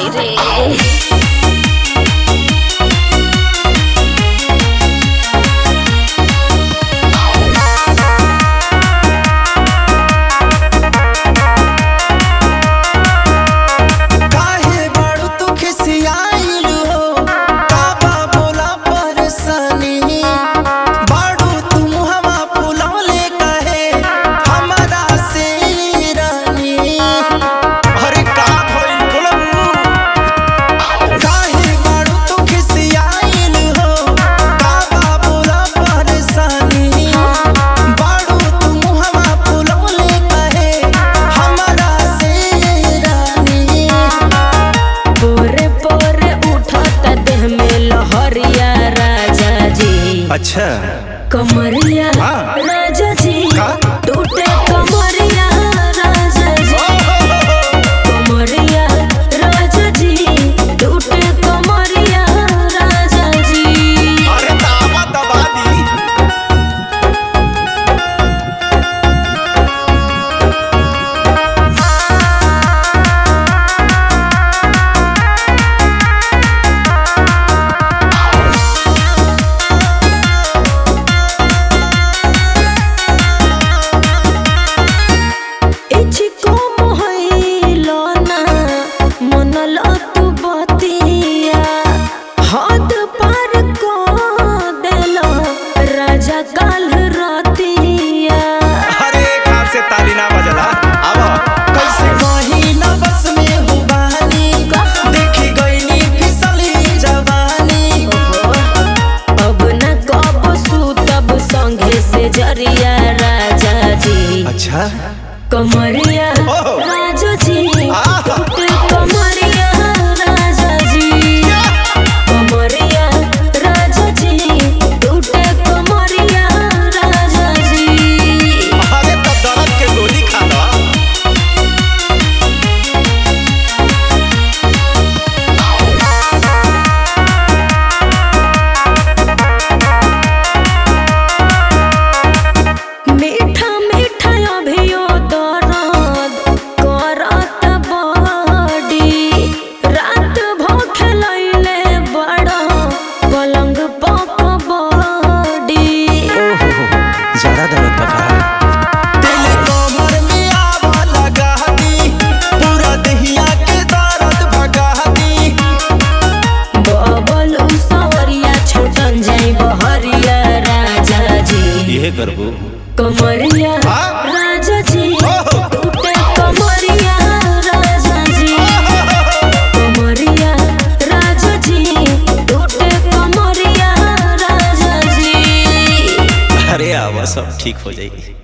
माई रे। अच्छा कमरिया राजा जी टूटे कमरिया राजा जी कमरिया राजा जी टूटे कमरिया राजा जी। अरे दावा दबा दी। जरिया राजा जी अच्छा कमरिया राजा जी टूटे कमरिया राजा जी कमरिया राजा जी टूटे कमरिया राजा जी। अरे तब दर्द के गोली खा लो। करबो कमरिया राजा जी टूटे कमरिया राजा जी कमरिया राजा जी टूटे कमरिया राजा जी। अरे आवा सब ठीक हो जाएगी।